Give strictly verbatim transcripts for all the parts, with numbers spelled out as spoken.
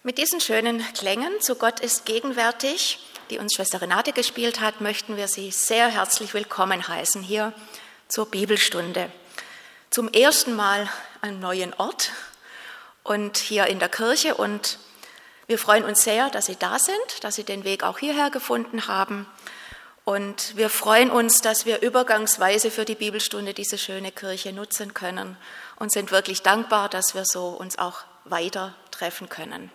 Mit diesen schönen Klängen zu Gott ist gegenwärtig, die uns Schwester Renate gespielt hat, möchten wir Sie sehr herzlich willkommen heißen hier zur Bibelstunde. Zum ersten Mal an einem neuen Ort und hier in der Kirche, und wir freuen uns sehr, dass Sie da sind, dass Sie den Weg auch hierher gefunden haben, und wir freuen uns, dass wir übergangsweise für die Bibelstunde diese schöne Kirche nutzen können und sind wirklich dankbar, dass wir so uns auch weiter treffen können.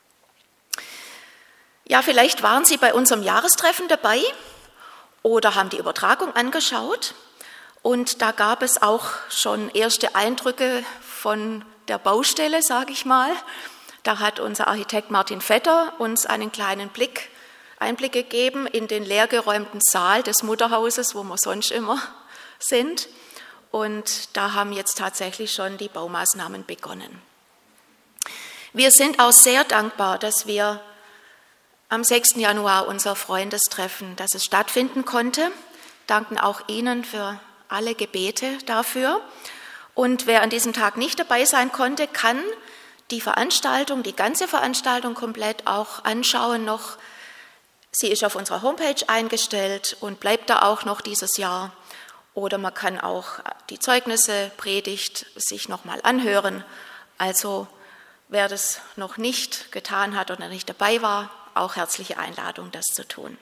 Ja, vielleicht waren Sie bei unserem Jahrestreffen dabei oder haben die Übertragung angeschaut, und da gab es auch schon erste Eindrücke von der Baustelle, sage ich mal. Da hat unser Architekt Martin Vetter uns einen kleinen Blick, Einblick gegeben in den leergeräumten Saal des Mutterhauses, wo wir sonst immer sind. Und da haben jetzt tatsächlich schon die Baumaßnahmen begonnen. Wir sind auch sehr dankbar, dass wir am sechsten Januar unser Freundestreffen, dass es stattfinden konnte. Danken auch Ihnen für alle Gebete dafür. Und wer an diesem Tag nicht dabei sein konnte, kann die Veranstaltung, die ganze Veranstaltung komplett auch anschauen noch. Sie ist auf unserer Homepage eingestellt und bleibt da auch noch dieses Jahr. Oder man kann auch die Zeugnisse, Predigt sich nochmal anhören. Also wer das noch nicht getan hat oder nicht dabei war, auch herzliche Einladung, das zu tun.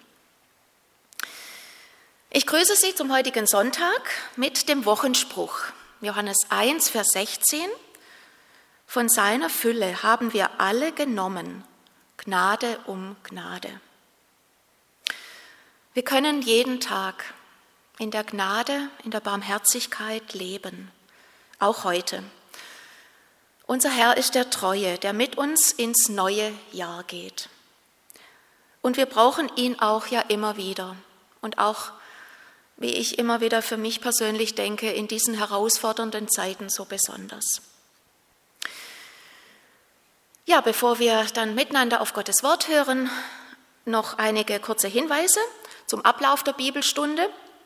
Ich grüße Sie zum heutigen Sonntag mit dem Wochenspruch. Johannes eins, Vers sechzehn. Von seiner Fülle haben wir alle genommen, Gnade um Gnade. Wir können jeden Tag in der Gnade, in der Barmherzigkeit leben, auch heute. Unser Herr ist der Treue, der mit uns ins neue Jahr geht. Und wir brauchen ihn auch ja immer wieder. Und auch, wie ich immer wieder für mich persönlich denke, in diesen herausfordernden Zeiten so besonders. Ja, bevor wir dann miteinander auf Gottes Wort hören, noch einige kurze Hinweise zum Ablauf der Bibelstunde.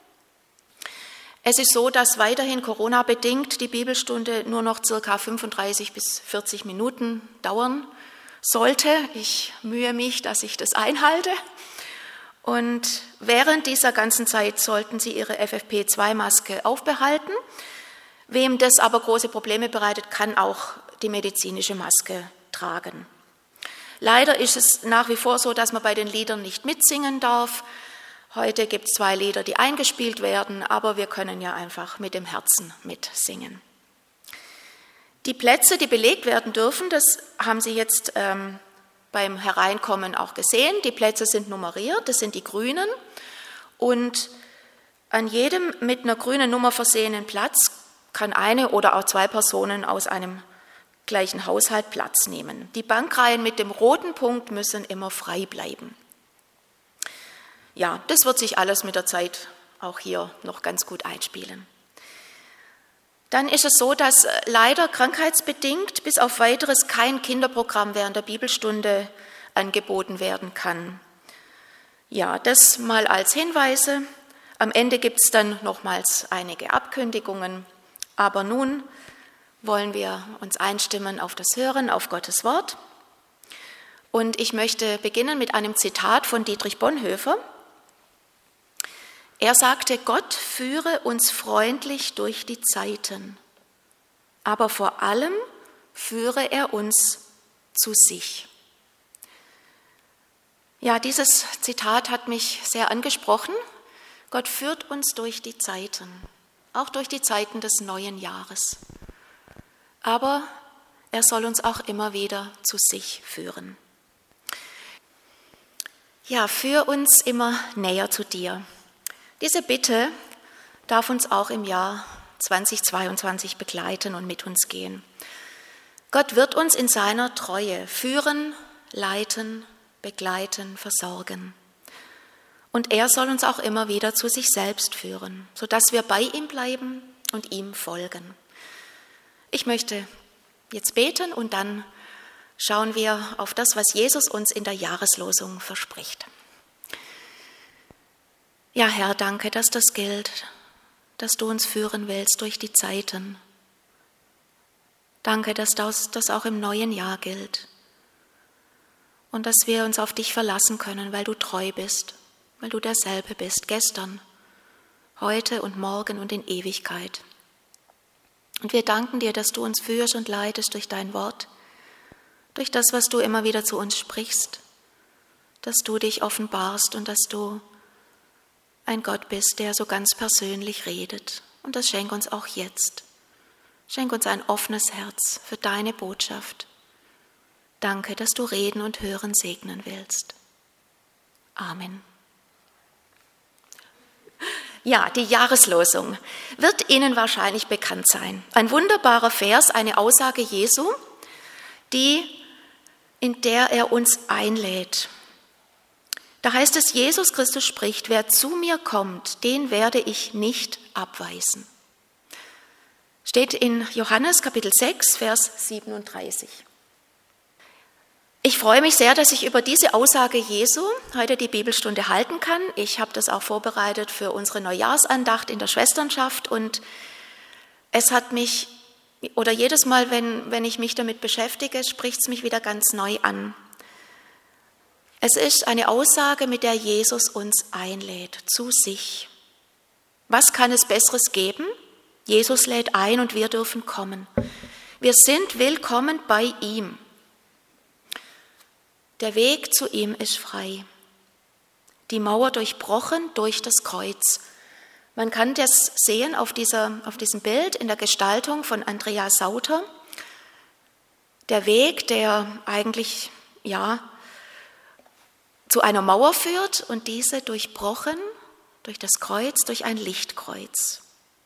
Es ist so, dass weiterhin Corona-bedingt die Bibelstunde nur noch circa fünfunddreißig bis vierzig Minuten dauern sollte. Ich mühe mich, dass ich das einhalte. Und während dieser ganzen Zeit sollten Sie Ihre F F P zwei Maske aufbehalten. Wem das aber große Probleme bereitet, kann auch die medizinische Maske tragen. Leider ist es nach wie vor so, dass man bei den Liedern nicht mitsingen darf. Heute gibt es zwei Lieder, die eingespielt werden, aber wir können ja einfach mit dem Herzen mitsingen. Die Plätze, die belegt werden dürfen, das haben Sie jetzt ähm, beim Hereinkommen auch gesehen. Die Plätze sind nummeriert, das sind die grünen. Und an jedem mit einer grünen Nummer versehenen Platz kann eine oder auch zwei Personen aus einem gleichen Haushalt Platz nehmen. Die Bankreihen mit dem roten Punkt müssen immer frei bleiben. Ja, das wird sich alles mit der Zeit auch hier noch ganz gut einspielen. Dann ist es so, dass leider krankheitsbedingt bis auf Weiteres kein Kinderprogramm während der Bibelstunde angeboten werden kann. Ja, das mal als Hinweise. Am Ende gibt es dann nochmals einige Abkündigungen. Aber nun wollen wir uns einstimmen auf das Hören, auf Gottes Wort. Und ich möchte beginnen mit einem Zitat von Dietrich Bonhoeffer. Er sagte, Gott führe uns freundlich durch die Zeiten, aber vor allem führe er uns zu sich. Ja, dieses Zitat hat mich sehr angesprochen. Gott führt uns durch die Zeiten, auch durch die Zeiten des neuen Jahres. Aber er soll uns auch immer wieder zu sich führen. Ja, führ uns immer näher zu dir. Diese Bitte darf uns auch im Jahr zweitausendzweiundzwanzig begleiten und mit uns gehen. Gott wird uns in seiner Treue führen, leiten, begleiten, versorgen. Und er soll uns auch immer wieder zu sich selbst führen, sodass wir bei ihm bleiben und ihm folgen. Ich möchte jetzt beten und dann schauen wir auf das, was Jesus uns in der Jahreslosung verspricht. Ja, Herr, danke, dass das gilt, dass du uns führen willst durch die Zeiten. Danke, dass das, das auch im neuen Jahr gilt. und dass wir uns auf dich verlassen können, weil du treu bist, weil du derselbe bist, gestern, heute und morgen und in Ewigkeit. Und wir danken dir, dass du uns führst und leitest durch dein Wort, durch das, was du immer wieder zu uns sprichst, dass du dich offenbarst und dass du ein Gott bist, der so ganz persönlich redet. Und das schenk uns auch jetzt. Schenk uns ein offenes Herz für deine Botschaft. Danke, dass du reden und hören segnen willst. Amen. Ja, die Jahreslosung wird Ihnen wahrscheinlich bekannt sein. Ein wunderbarer Vers, eine Aussage Jesu, die, in der er uns einlädt. Da heißt es, Jesus Christus spricht, wer zu mir kommt, den werde ich nicht abweisen. Steht in Johannes Kapitel sechs, Vers siebenunddreißig. Ich freue mich sehr, dass ich über diese Aussage Jesu heute die Bibelstunde halten kann. Ich habe das auch vorbereitet für unsere Neujahrsandacht in der Schwesternschaft und es hat mich, oder jedes Mal, wenn, wenn ich mich damit beschäftige, spricht es mich wieder ganz neu an. Es ist eine Aussage, mit der Jesus uns einlädt zu sich. Was kann es Besseres geben? Jesus lädt ein und wir dürfen kommen. Wir sind willkommen bei ihm. Der Weg zu ihm ist frei. Die Mauer durchbrochen durch das Kreuz. Man kann das sehen auf, dieser, auf diesem Bild in der Gestaltung von Andreas Sauter. Der Weg, der eigentlich ja, zu einer Mauer führt und diese durchbrochen durch das Kreuz, durch ein Lichtkreuz.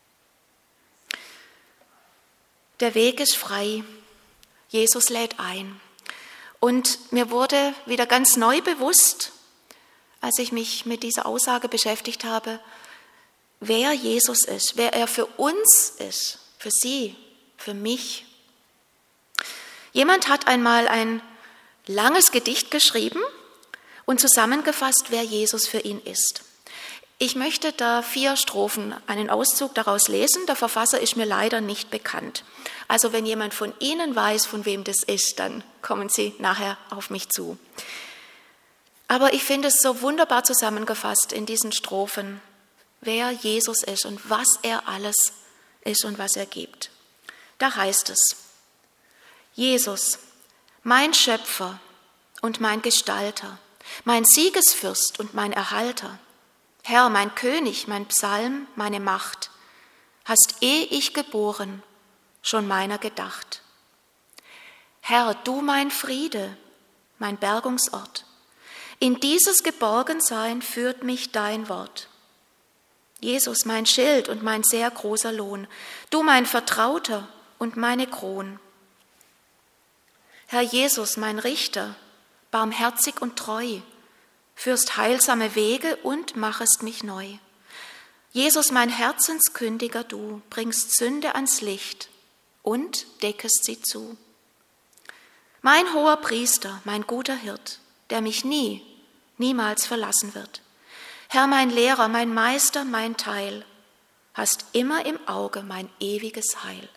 Der Weg ist frei. Jesus lädt ein. Und mir wurde wieder ganz neu bewusst, als ich mich mit dieser Aussage beschäftigt habe, wer Jesus ist, wer er für uns ist, für Sie, für mich. Jemand hat einmal ein langes Gedicht geschrieben und zusammengefasst, wer Jesus für ihn ist. Ich möchte da vier Strophen, einen Auszug daraus lesen. Der Verfasser ist mir leider nicht bekannt. Also wenn jemand von Ihnen weiß, von wem das ist, dann kommen Sie nachher auf mich zu. Aber ich finde es so wunderbar zusammengefasst in diesen Strophen, wer Jesus ist und was er alles ist und was er gibt. Da heißt es, Jesus, mein Schöpfer und mein Gestalter, mein Siegesfürst und mein Erhalter, Herr, mein König, mein Psalm, meine Macht, hast eh ich geboren, schon meiner gedacht. Herr, du mein Friede, mein Bergungsort, in dieses Geborgensein führt mich dein Wort. Jesus, mein Schild und mein sehr großer Lohn, du mein Vertrauter und meine Kron. Herr Jesus, mein Richter, barmherzig und treu, führst heilsame Wege und machest mich neu. Jesus, mein Herzenskündiger, du bringst Sünde ans Licht und deckest sie zu. Mein hoher Priester, mein guter Hirt, der mich nie, niemals verlassen wird. Herr, mein Lehrer, mein Meister, mein Teil, hast immer im Auge mein ewiges Heil.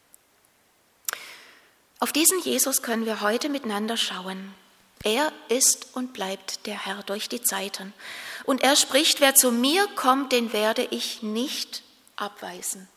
Auf diesen Jesus können wir heute miteinander schauen. Er ist und bleibt der Herr durch die Zeiten. Und er spricht, wer zu mir kommt, den werde ich nicht abweisen.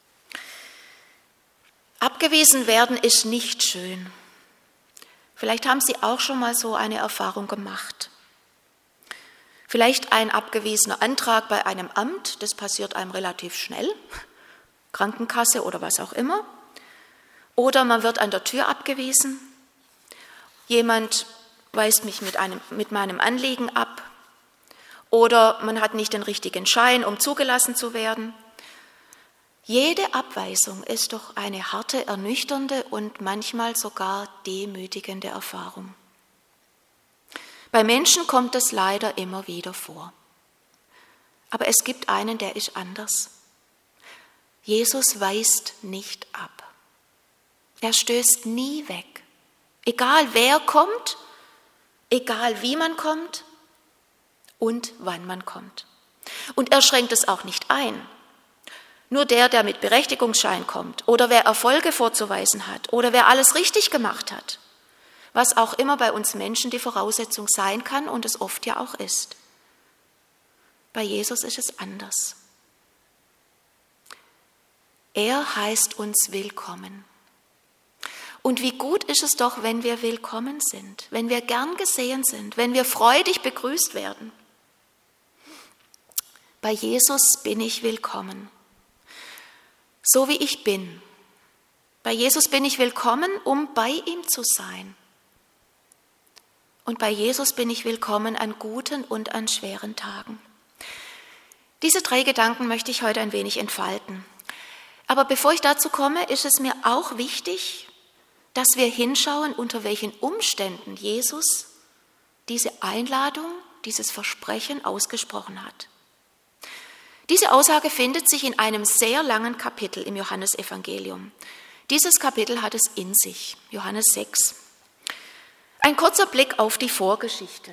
Abgewiesen werden ist nicht schön. Vielleicht haben Sie auch schon mal so eine Erfahrung gemacht. Vielleicht ein abgewiesener Antrag bei einem Amt, das passiert einem relativ schnell, Krankenkasse oder was auch immer. Oder man wird an der Tür abgewiesen. Jemand weist mich mit, einem, mit meinem Anliegen ab. Oder man hat nicht den richtigen Schein, um zugelassen zu werden. Jede Abweisung ist doch eine harte, ernüchternde und manchmal sogar demütigende Erfahrung. Bei Menschen kommt es leider immer wieder vor. Aber es gibt einen, der ist anders. Jesus weist nicht ab. Er stößt nie weg. Egal wer kommt, egal wie man kommt und wann man kommt. Und er schränkt es auch nicht ein. Nur der, der mit Berechtigungsschein kommt oder wer Erfolge vorzuweisen hat oder wer alles richtig gemacht hat was auch immer bei uns Menschen die Voraussetzung sein kann und es oft ja auch ist. Bei Jesus ist es anders. Er heißt uns willkommen. Und wie gut ist es doch, wenn wir willkommen sind, wenn wir gern gesehen sind, wenn wir freudig begrüßt werden. Bei Jesus bin ich willkommen, so wie ich bin. Bei Jesus bin ich willkommen, um bei ihm zu sein. Und bei Jesus bin ich willkommen an guten und an schweren Tagen. Diese drei Gedanken möchte ich heute ein wenig entfalten. Aber bevor ich dazu komme, ist es mir auch wichtig, dass wir hinschauen, unter welchen Umständen Jesus diese Einladung, dieses Versprechen ausgesprochen hat. Diese Aussage findet sich in einem sehr langen Kapitel im Johannesevangelium. Dieses Kapitel hat es in sich, Johannes sechs. Ein kurzer Blick auf die Vorgeschichte.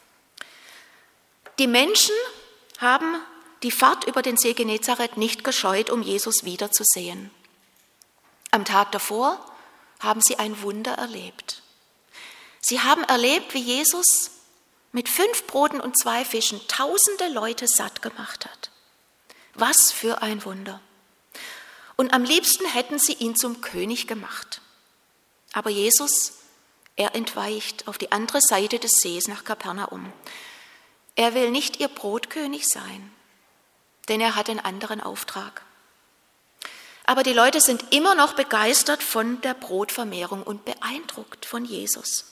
Die Menschen haben die Fahrt über den See Genezareth nicht gescheut, um Jesus wiederzusehen. Am Tag davor haben sie ein Wunder erlebt. Sie haben erlebt, wie Jesus mit fünf Broten und zwei Fischen tausende Leute satt gemacht hat. Was für ein Wunder. Und am liebsten hätten sie ihn zum König gemacht. Aber Jesus, er entweicht auf die andere Seite des Sees nach Kapernaum. Er will nicht ihr Brotkönig sein, denn er hat einen anderen Auftrag. Aber die Leute sind immer noch begeistert von der Brotvermehrung und beeindruckt von Jesus.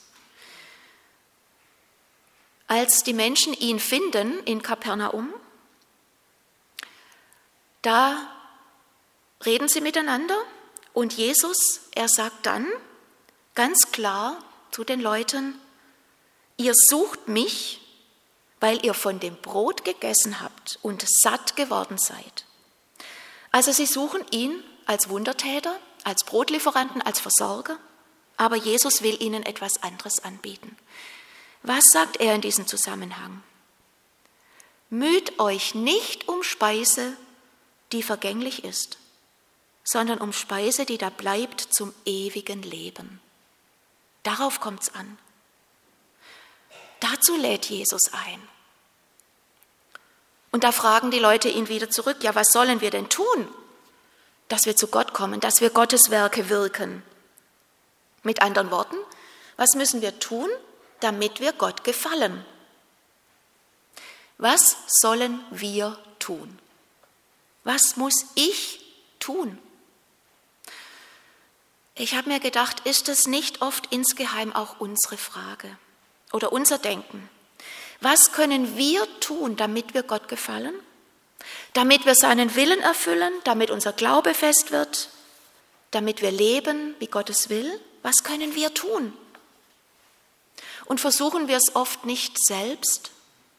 Als die Menschen ihn finden in Kapernaum, da reden sie miteinander und Jesus, er sagt dann ganz klar zu den Leuten, ihr sucht mich, weil ihr von dem Brot gegessen habt und satt geworden seid. Also sie suchen ihn als Wundertäter, als Brotlieferanten, als Versorger, aber Jesus will ihnen etwas anderes anbieten. Was sagt er in diesem Zusammenhang? Müht euch nicht um Speise, die vergänglich ist, sondern um Speise, die da bleibt zum ewigen Leben. Darauf kommt es an. Dazu lädt Jesus ein. Und da fragen die Leute ihn wieder zurück, ja, was sollen wir denn tun, dass wir zu Gott kommen, dass wir Gottes Werke wirken? Mit anderen Worten, was müssen wir tun, damit wir Gott gefallen? Was sollen wir tun? Was muss ich tun? Ich habe mir gedacht, ist das nicht oft insgeheim auch unsere Frage oder unser Denken? Was können wir tun, damit wir Gott gefallen? Damit wir seinen Willen erfüllen, damit unser Glaube fest wird, damit wir leben, wie Gott es will? Was können wir tun? Und versuchen wir es oft nicht selbst?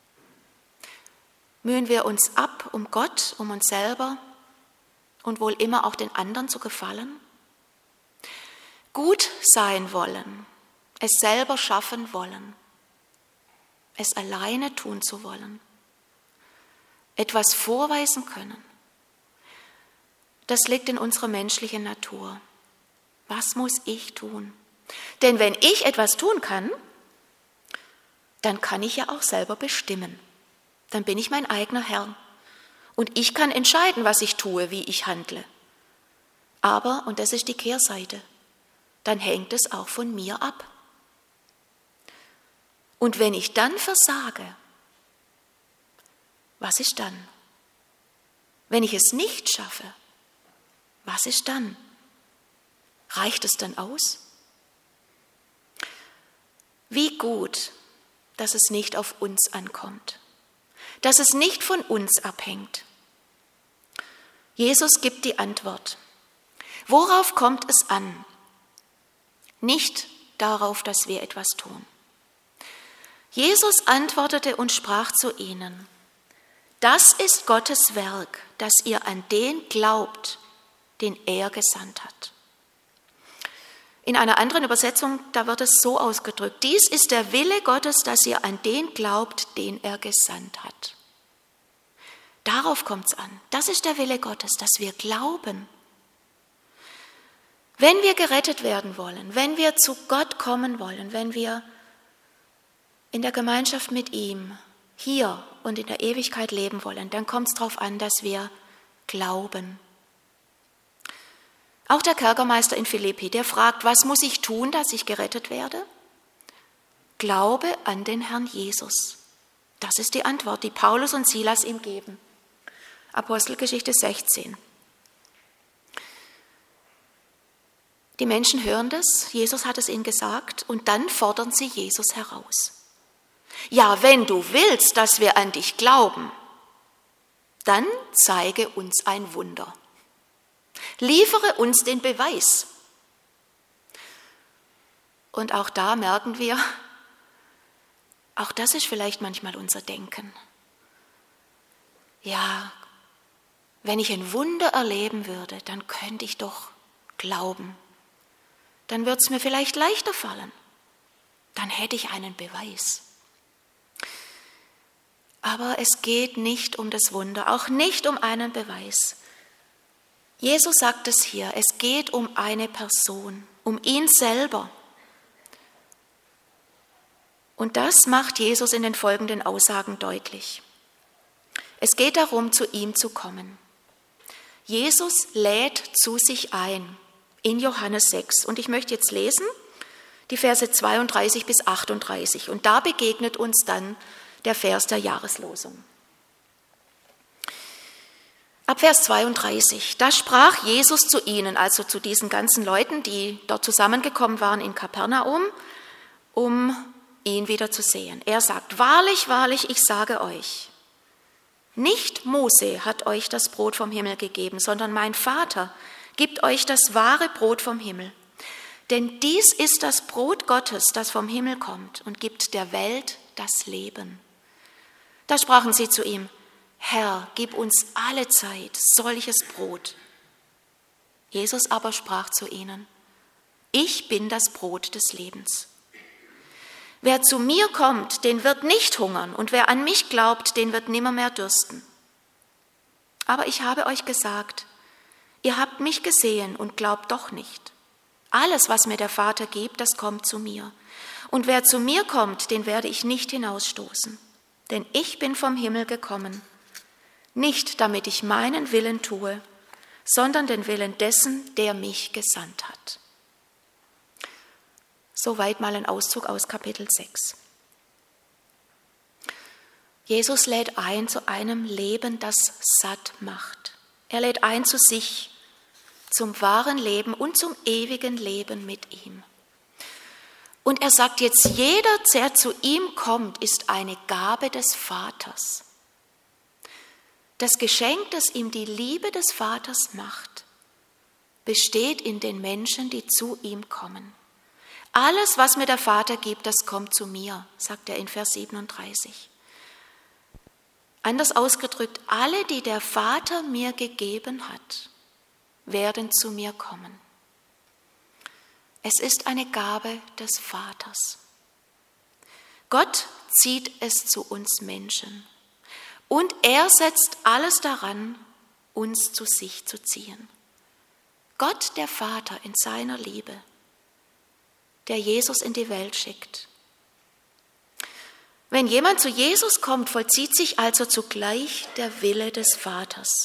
Mühen wir uns ab, um Gott, um uns selber und wohl immer auch den anderen zu gefallen? Gut sein wollen, es selber schaffen wollen, es alleine tun zu wollen, etwas vorweisen können, das liegt in unserer menschlichen Natur. Was muss ich tun? Denn wenn ich etwas tun kann, dann kann ich ja auch selber bestimmen. Dann bin ich mein eigener Herr. Und ich kann entscheiden, was ich tue, wie ich handle. Aber, und das ist die Kehrseite, dann hängt es auch von mir ab. Und wenn ich dann versage, was ist dann? Wenn ich es nicht schaffe, was ist dann? Reicht es dann aus? Wie gut, dass es nicht auf uns ankommt, dass es nicht von uns abhängt. Jesus gibt die Antwort. Worauf kommt es an? Nicht darauf, dass wir etwas tun. Jesus antwortete und sprach zu ihnen: Das ist Gottes Werk, dass ihr an den glaubt, den er gesandt hat. In einer anderen Übersetzung, da wird es so ausgedrückt: Dies ist der Wille Gottes, dass ihr an den glaubt, den er gesandt hat. Darauf kommt es an. Das ist der Wille Gottes, dass wir glauben. Wenn wir gerettet werden wollen, wenn wir zu Gott kommen wollen, wenn wir in der Gemeinschaft mit ihm hier und in der Ewigkeit leben wollen, dann kommt es darauf an, dass wir glauben. Auch der Kerkermeister in Philippi, der fragt, was muss ich tun, dass ich gerettet werde? Glaube an den Herrn Jesus. Das ist die Antwort, die Paulus und Silas ihm geben. Apostelgeschichte sechzehn. Die Menschen hören das, Jesus hat es ihnen gesagt, und dann fordern sie Jesus heraus. Ja, wenn du willst, dass wir an dich glauben, dann zeige uns ein Wunder. Liefere uns den Beweis. Und auch da merken wir, auch das ist vielleicht manchmal unser Denken. Ja, wenn ich ein Wunder erleben würde, dann könnte ich doch glauben. Dann wird es mir vielleicht leichter fallen. Dann hätte ich einen Beweis. Aber es geht nicht um das Wunder, auch nicht um einen Beweis. Jesus sagt es hier, es geht um eine Person, um ihn selber. Und das macht Jesus in den folgenden Aussagen deutlich. Es geht darum, zu ihm zu kommen. Jesus lädt zu sich ein in Johannes sechs. Und ich möchte jetzt lesen die Verse zweiunddreißig bis achtunddreißig. Und da begegnet uns dann der Vers der Jahreslosung. Ab Vers zweiunddreißig, da sprach Jesus zu ihnen, also zu diesen ganzen Leuten, die dort zusammengekommen waren in Kapernaum, um ihn wieder zu sehen. Er sagt, wahrlich, wahrlich, ich sage euch, nicht Mose hat euch das Brot vom Himmel gegeben, sondern mein Vater gibt euch das wahre Brot vom Himmel. Denn dies ist das Brot Gottes, das vom Himmel kommt und gibt der Welt das Leben. Da sprachen sie zu ihm, Herr, gib uns alle Zeit solches Brot. Jesus aber sprach zu ihnen, ich bin das Brot des Lebens. Wer zu mir kommt, den wird nicht hungern, und wer an mich glaubt, den wird nimmermehr dürsten. Aber ich habe euch gesagt, ihr habt mich gesehen und glaubt doch nicht. Alles, was mir der Vater gibt, das kommt zu mir. Und wer zu mir kommt, den werde ich nicht hinausstoßen. Denn ich bin vom Himmel gekommen, nicht damit ich meinen Willen tue, sondern den Willen dessen, der mich gesandt hat. Soweit mal ein Auszug aus Kapitel sechs. Jesus lädt ein zu einem Leben, das satt macht. Er lädt ein zu sich, zum wahren Leben und zum ewigen Leben mit ihm. Und er sagt jetzt, jeder, der zu ihm kommt, ist eine Gabe des Vaters. Das Geschenk, das ihm die Liebe des Vaters macht, besteht in den Menschen, die zu ihm kommen. Alles, was mir der Vater gibt, das kommt zu mir, sagt er in Vers siebenunddreißig. Anders ausgedrückt, alle, die der Vater mir gegeben hat, werden zu mir kommen. Es ist eine Gabe des Vaters. Gott zieht es zu uns Menschen und er setzt alles daran, uns zu sich zu ziehen. Gott, der Vater, in seiner Liebe, der Jesus in die Welt schickt. Wenn jemand zu Jesus kommt, vollzieht sich also zugleich der Wille des Vaters.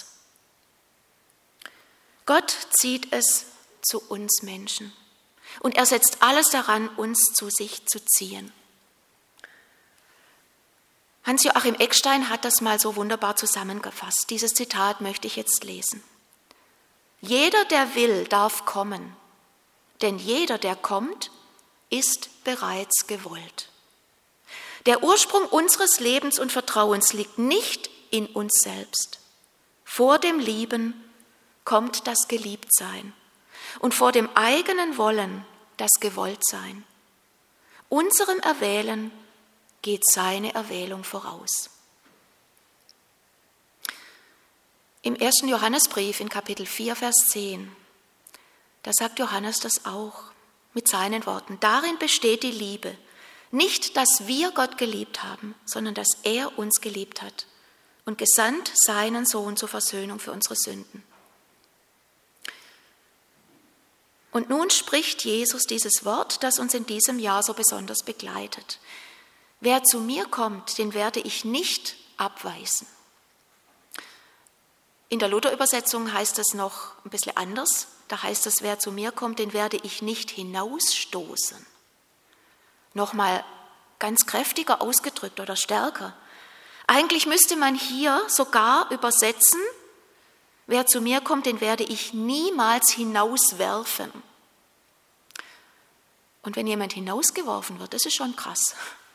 Gott zieht es zu uns Menschen und er setzt alles daran, uns zu sich zu ziehen. Hans-Joachim Eckstein hat das mal so wunderbar zusammengefasst. Dieses Zitat möchte ich jetzt lesen. Jeder, der will, darf kommen, denn jeder, der kommt, ist bereits gewollt. Der Ursprung unseres Lebens und Vertrauens liegt nicht in uns selbst. Vor dem Lieben kommt das Geliebtsein und vor dem eigenen Wollen das Gewolltsein. Unserem Erwählen geht seine Erwählung voraus. Im ersten Johannesbrief in Kapitel vier, Vers zehn, da sagt Johannes das auch mit seinen Worten. Darin besteht die Liebe. Nicht, dass wir Gott geliebt haben, sondern dass er uns geliebt hat und gesandt seinen Sohn zur Versöhnung für unsere Sünden. Und nun spricht Jesus dieses Wort, das uns in diesem Jahr so besonders begleitet. Wer zu mir kommt, den werde ich nicht abweisen. In der Luther-Übersetzung heißt es noch ein bisschen anders. Da heißt es, wer zu mir kommt, den werde ich nicht hinausstoßen. Nochmal ganz kräftiger ausgedrückt oder stärker. Eigentlich müsste man hier sogar übersetzen, wer zu mir kommt, den werde ich niemals hinauswerfen. Und wenn jemand hinausgeworfen wird, das ist schon krass.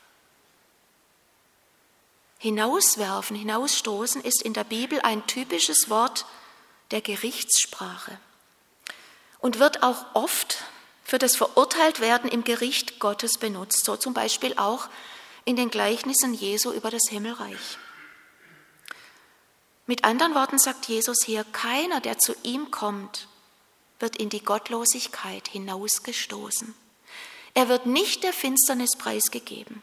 Hinauswerfen, hinausstoßen ist in der Bibel ein typisches Wort der Gerichtssprache und wird auch oft für das Verurteiltwerden im Gericht Gottes benutzt, so zum Beispiel auch in den Gleichnissen Jesu über das Himmelreich. Mit anderen Worten sagt Jesus hier, keiner, der zu ihm kommt, wird in die Gottlosigkeit hinausgestoßen. Er wird nicht der Finsternis preisgegeben.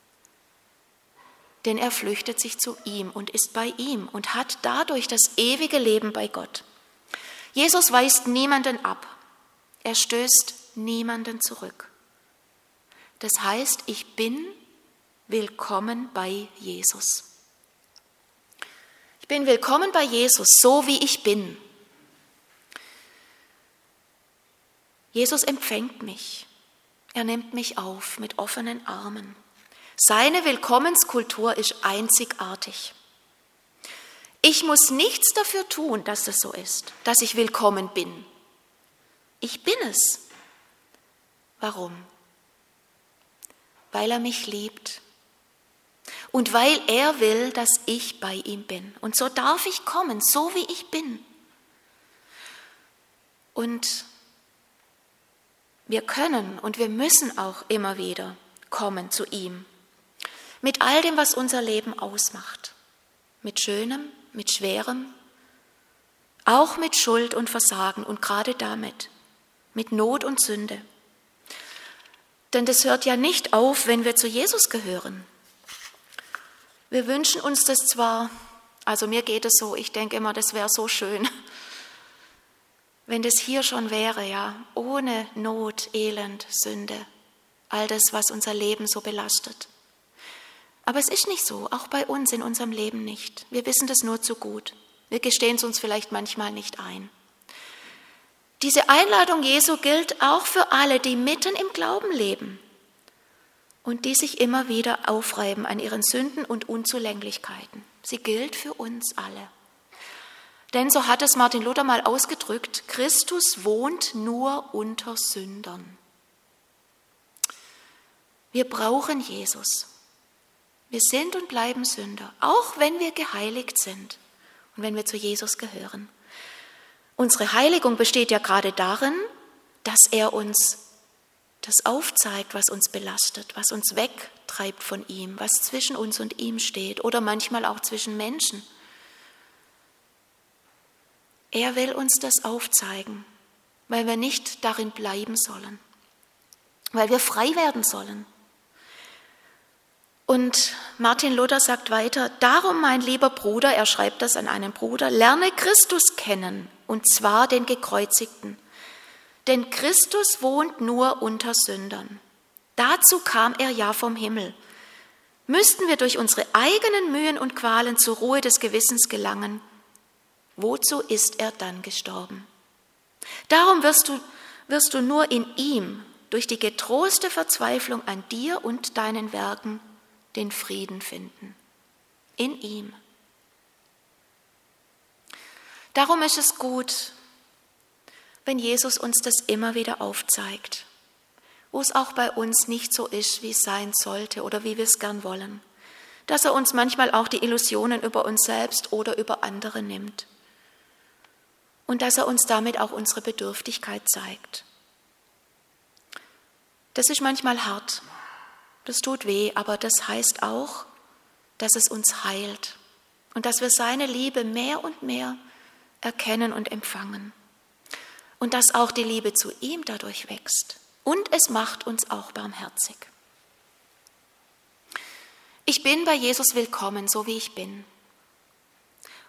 Denn er flüchtet sich zu ihm und ist bei ihm und hat dadurch das ewige Leben bei Gott. Jesus weist niemanden ab. Er stößt niemanden zurück. Das heißt, ich bin willkommen bei Jesus. Ich bin willkommen bei Jesus, so wie ich bin. Jesus empfängt mich. Er nimmt mich auf mit offenen Armen. Seine Willkommenskultur ist einzigartig. Ich muss nichts dafür tun, dass das so ist, dass ich willkommen bin. Ich bin es. Warum? Weil er mich liebt und weil er will, dass ich bei ihm bin. Und so darf ich kommen, so wie ich bin. Und wir können und wir müssen auch immer wieder kommen zu ihm. Mit all dem, was unser Leben ausmacht. Mit Schönem, mit Schwerem, auch mit Schuld und Versagen und gerade damit, mit Not und Sünde. Denn das hört ja nicht auf, wenn wir zu Jesus gehören. Wir wünschen uns das zwar, also mir geht es so, ich denke immer, das wäre so schön, wenn das hier schon wäre, ja, ohne Not, Elend, Sünde, all das, was unser Leben so belastet. Aber es ist nicht so, auch bei uns in unserem Leben nicht. Wir wissen das nur zu gut. Wir gestehen es uns vielleicht manchmal nicht ein. Diese Einladung Jesu gilt auch für alle, die mitten im Glauben leben und die sich immer wieder aufreiben an ihren Sünden und Unzulänglichkeiten. Sie gilt für uns alle. Denn so hat es Martin Luther mal ausgedrückt, Christus wohnt nur unter Sündern. Wir brauchen Jesus. Wir sind und bleiben Sünder, auch wenn wir geheiligt sind und wenn wir zu Jesus gehören. Unsere Heiligung besteht ja gerade darin, dass er uns das aufzeigt, was uns belastet, was uns wegtreibt von ihm, was zwischen uns und ihm steht oder manchmal auch zwischen Menschen. Er will uns das aufzeigen, weil wir nicht darin bleiben sollen, weil wir frei werden sollen. Und Martin Luther sagt weiter, darum, mein lieber Bruder, er schreibt das an einen Bruder, lerne Christus kennen, und zwar den Gekreuzigten. Denn Christus wohnt nur unter Sündern. Dazu kam er ja vom Himmel. Müssten wir durch unsere eigenen Mühen und Qualen zur Ruhe des Gewissens gelangen, wozu ist er dann gestorben? Darum wirst du, wirst du nur in ihm, durch die getroste Verzweiflung an dir und deinen Werken, den Frieden finden. In ihm. Darum ist es gut, wenn Jesus uns das immer wieder aufzeigt, wo es auch bei uns nicht so ist, wie es sein sollte oder wie wir es gern wollen, dass er uns manchmal auch die Illusionen über uns selbst oder über andere nimmt und dass er uns damit auch unsere Bedürftigkeit zeigt. Das ist manchmal hart. Das tut weh, aber das heißt auch, dass es uns heilt und dass wir seine Liebe mehr und mehr erkennen und empfangen. Und dass auch die Liebe zu ihm dadurch wächst. Und es macht uns auch barmherzig. Ich bin bei Jesus willkommen, so wie ich bin.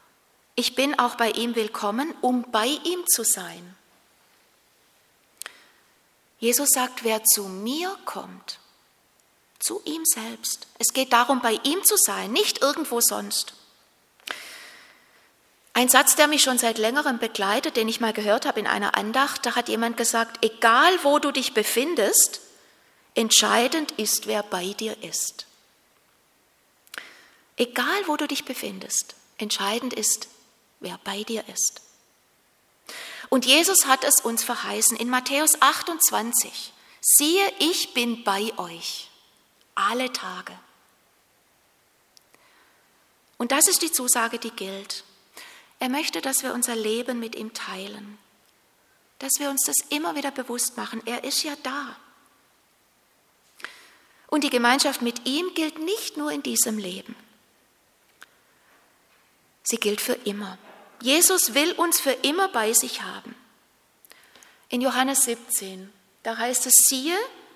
Ich bin auch bei ihm willkommen, um bei ihm zu sein. Jesus sagt, wer zu mir kommt, zu ihm selbst. Es geht darum, bei ihm zu sein, nicht irgendwo sonst. Ein Satz, der mich schon seit längerem begleitet, den ich mal gehört habe in einer Andacht, da hat jemand gesagt, egal wo du dich befindest, entscheidend ist, wer bei dir ist. Egal wo du dich befindest, entscheidend ist, wer bei dir ist. Und Jesus hat es uns verheißen in Matthäus achtundzwanzig. Siehe, ich bin bei euch alle Tage. Und das ist die Zusage, die gilt. Er möchte, dass wir unser Leben mit ihm teilen, dass wir uns das immer wieder bewusst machen. Er ist ja da. Und die Gemeinschaft mit ihm gilt nicht nur in diesem Leben. Sie gilt für immer. Jesus will uns für immer bei sich haben. In Johannes siebzehn, da heißt es, siehe,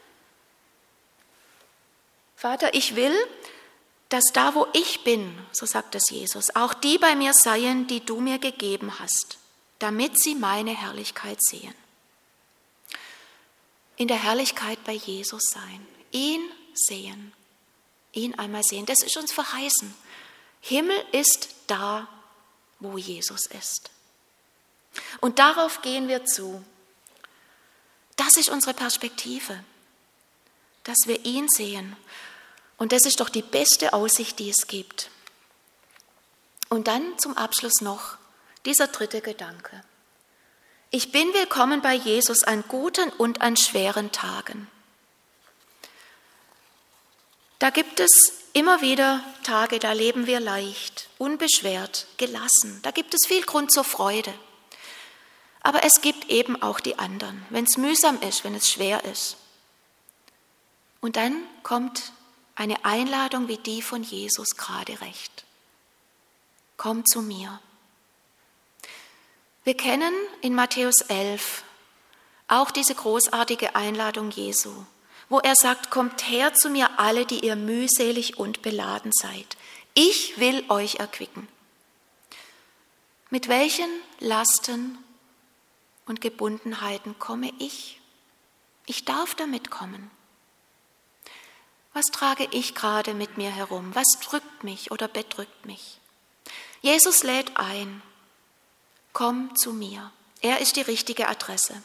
Vater, ich will, dass da, wo ich bin, so sagt es Jesus, auch die bei mir seien, die du mir gegeben hast, damit sie meine Herrlichkeit sehen. In der Herrlichkeit bei Jesus sein, ihn sehen, ihn einmal sehen, das ist uns verheißen. Himmel ist da, wo Jesus ist. Und darauf gehen wir zu. Das ist unsere Perspektive, dass wir ihn sehen. Und das ist doch die beste Aussicht, die es gibt. Und dann zum Abschluss noch dieser dritte Gedanke. Ich bin willkommen bei Jesus an guten und an schweren Tagen. Da gibt es immer wieder Tage, da leben wir leicht, unbeschwert, gelassen. Da gibt es viel Grund zur Freude. Aber es gibt eben auch die anderen, wenn es mühsam ist, wenn es schwer ist. Und dann kommt eine Einladung wie die von Jesus gerade recht. Komm zu mir. Wir kennen in Matthäus elf auch diese großartige Einladung Jesu, wo er sagt, kommt her zu mir alle, die ihr mühselig und beladen seid. Ich will euch erquicken. Mit welchen Lasten und Gebundenheiten komme ich? Ich darf damit kommen. Was trage ich gerade mit mir herum? Was drückt mich oder bedrückt mich? Jesus lädt ein. Komm zu mir. Er ist die richtige Adresse.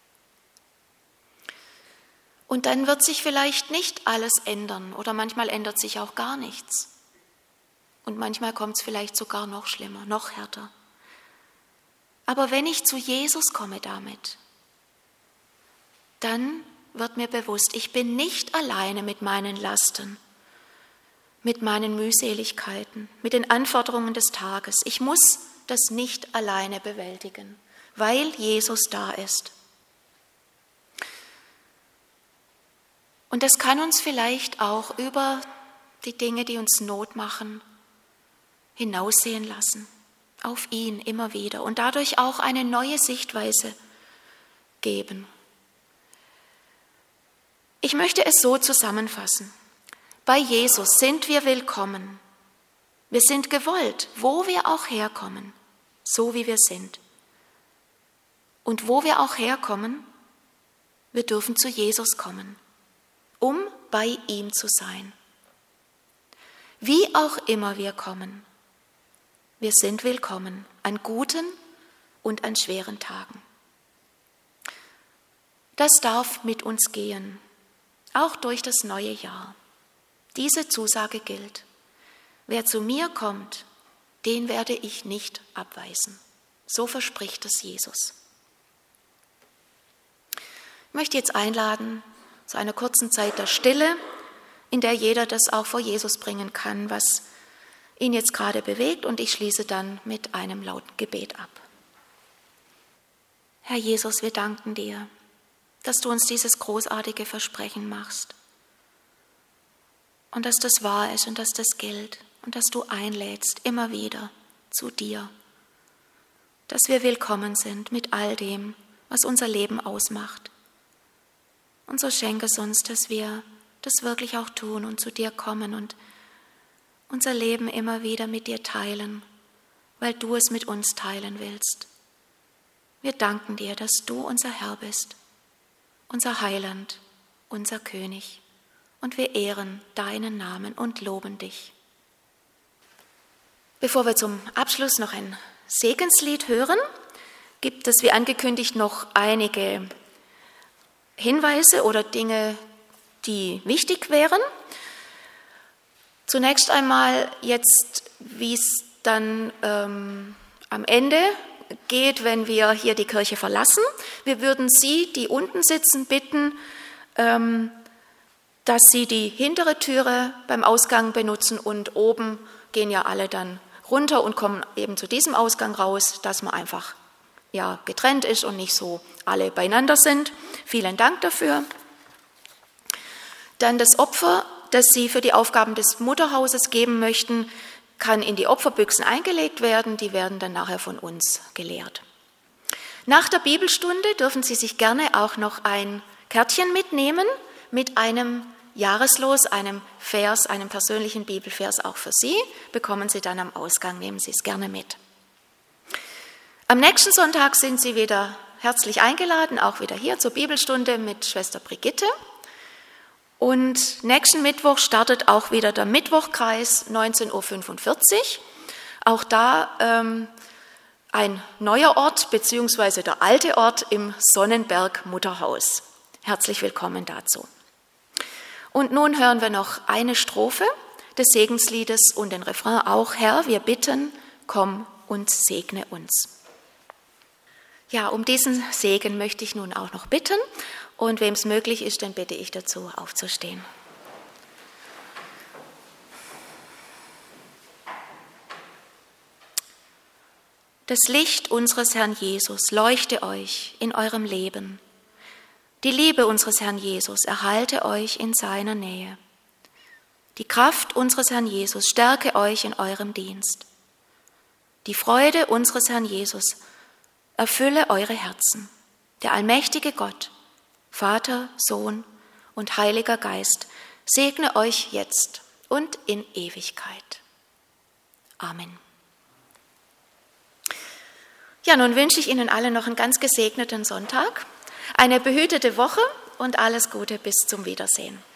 Und dann wird sich vielleicht nicht alles ändern oder manchmal ändert sich auch gar nichts. Und manchmal kommt es vielleicht sogar noch schlimmer, noch härter. Aber wenn ich zu Jesus komme damit, dann wird mir bewusst, ich bin nicht alleine mit meinen Lasten, mit meinen Mühseligkeiten, mit den Anforderungen des Tages. Ich muss das nicht alleine bewältigen, weil Jesus da ist. Und das kann uns vielleicht auch über die Dinge, die uns Not machen, hinaussehen lassen, auf ihn immer wieder und dadurch auch eine neue Sichtweise geben. Ich möchte es so zusammenfassen. Bei Jesus sind wir willkommen. Wir sind gewollt, wo wir auch herkommen, so wie wir sind. Und wo wir auch herkommen, wir dürfen zu Jesus kommen, um bei ihm zu sein. Wie auch immer wir kommen, wir sind willkommen an guten und an schweren Tagen. Das darf mit uns gehen, auch durch das neue Jahr. Diese Zusage gilt. Wer zu mir kommt, den werde ich nicht abweisen. So verspricht es Jesus. Ich möchte jetzt einladen zu einer kurzen Zeit der Stille, in der jeder das auch vor Jesus bringen kann, was ihn jetzt gerade bewegt, und ich schließe dann mit einem lauten Gebet ab. Herr Jesus, wir danken dir, dass du uns dieses großartige Versprechen machst und dass das wahr ist und dass das gilt und dass du einlädst immer wieder zu dir, dass wir willkommen sind mit all dem, was unser Leben ausmacht. Und so schenke es uns, dass wir das wirklich auch tun und zu dir kommen und unser Leben immer wieder mit dir teilen, weil du es mit uns teilen willst. Wir danken dir, dass du unser Herr bist unser Heiland, unser König, und wir ehren deinen Namen und loben dich. Bevor wir zum Abschluss noch ein Segenslied hören, gibt es, wie angekündigt, noch einige Hinweise oder Dinge, die wichtig wären. Zunächst einmal jetzt, wie es dann ähm, am Ende geht, wenn wir hier die Kirche verlassen. Wir würden Sie, die unten sitzen, bitten, ähm, dass Sie die hintere Türe beim Ausgang benutzen, und oben gehen ja alle dann runter und kommen eben zu diesem Ausgang raus, dass man einfach ja, getrennt ist und nicht so alle beieinander sind. Vielen Dank dafür. Dann das Opfer, das Sie für die Aufgaben des Mutterhauses geben möchten, kann in die Opferbüchsen eingelegt werden. Die werden dann nachher von uns geleert. Nach der Bibelstunde dürfen Sie sich gerne auch noch ein Kärtchen mitnehmen mit einem Jahreslos, einem Vers, einem persönlichen Bibelvers auch für Sie. Bekommen Sie dann am Ausgang, nehmen Sie es gerne mit. Am nächsten Sonntag sind Sie wieder herzlich eingeladen, auch wieder hier zur Bibelstunde mit Schwester Brigitte. Und nächsten Mittwoch startet auch wieder der Mittwochkreis, neunzehn Uhr fünfundvierzig. Auch da ähm, ein neuer Ort, beziehungsweise der alte Ort im Sonnenberg Mutterhaus. Herzlich willkommen dazu. Und nun hören wir noch eine Strophe des Segensliedes und den Refrain auch. Herr, wir bitten, komm und segne uns. Ja, um diesen Segen möchte ich nun auch noch bitten. Und wem es möglich ist, dann bitte ich dazu, aufzustehen. Das Licht unseres Herrn Jesus leuchte euch in eurem Leben. Die Liebe unseres Herrn Jesus erhalte euch in seiner Nähe. Die Kraft unseres Herrn Jesus stärke euch in eurem Dienst. Die Freude unseres Herrn Jesus erfülle eure Herzen. Der allmächtige Gott, Vater, Sohn und Heiliger Geist, segne euch jetzt und in Ewigkeit. Amen. Ja, nun wünsche ich Ihnen allen noch einen ganz gesegneten Sonntag, eine behütete Woche und alles Gute bis zum Wiedersehen.